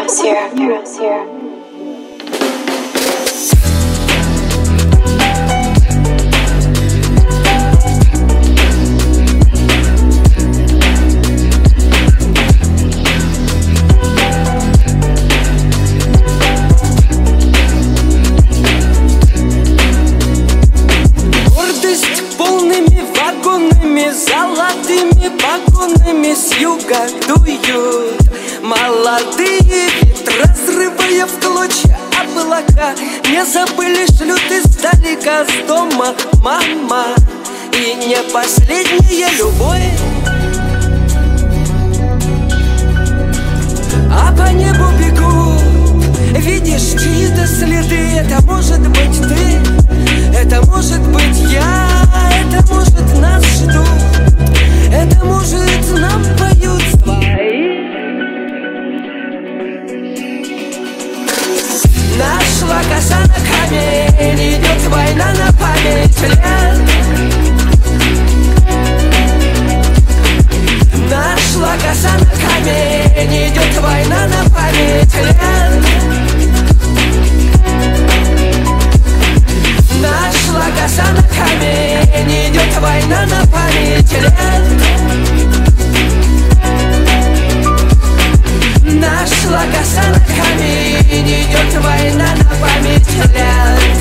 Heroes here. Золотыми погонами с юга дуют молодые ветры, разрывая в клочья облака. Не забыли, шлют издалека с дома мама. И не последняя любовь, а по небу бегут, видишь чьи-то следы. Это может быть ты, это может быть я, это может нас ждут, это может нам поют свои. Нашла коса на камень, идет война на память лет. Нашла коса на камень, идет война на память лет. Нашла коса на камень, идет война на память лет. Нашла коса на камень, идет война на память лет.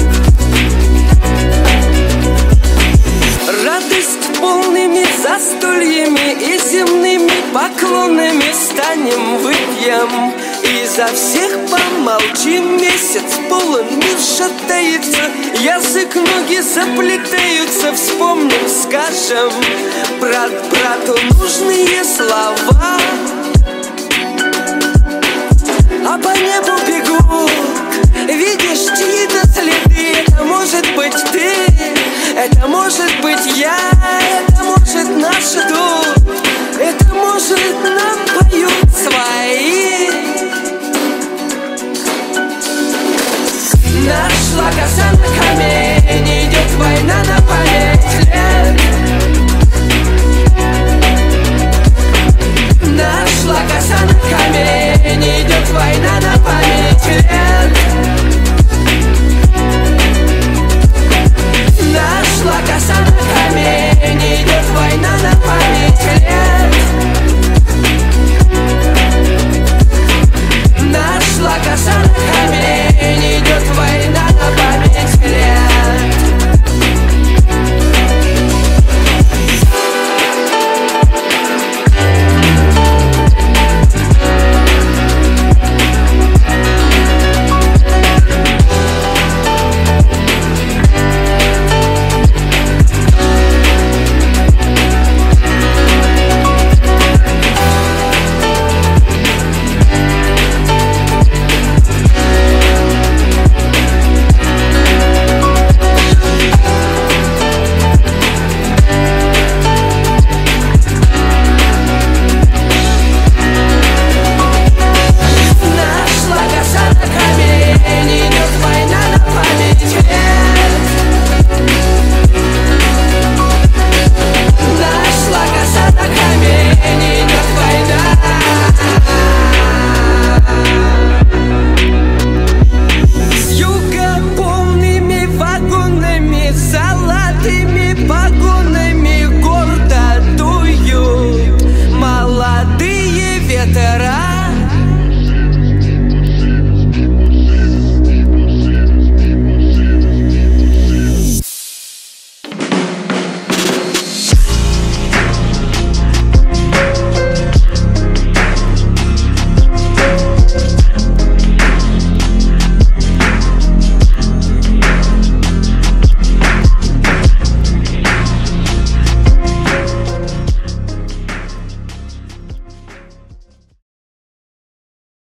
Радость полными застольями и земными поклонами станем, выпьем и за всех помолчим. Месяц полон, мир шатается, язык, ноги заплетаются. Вспомним, скажем брат брату нужные слова.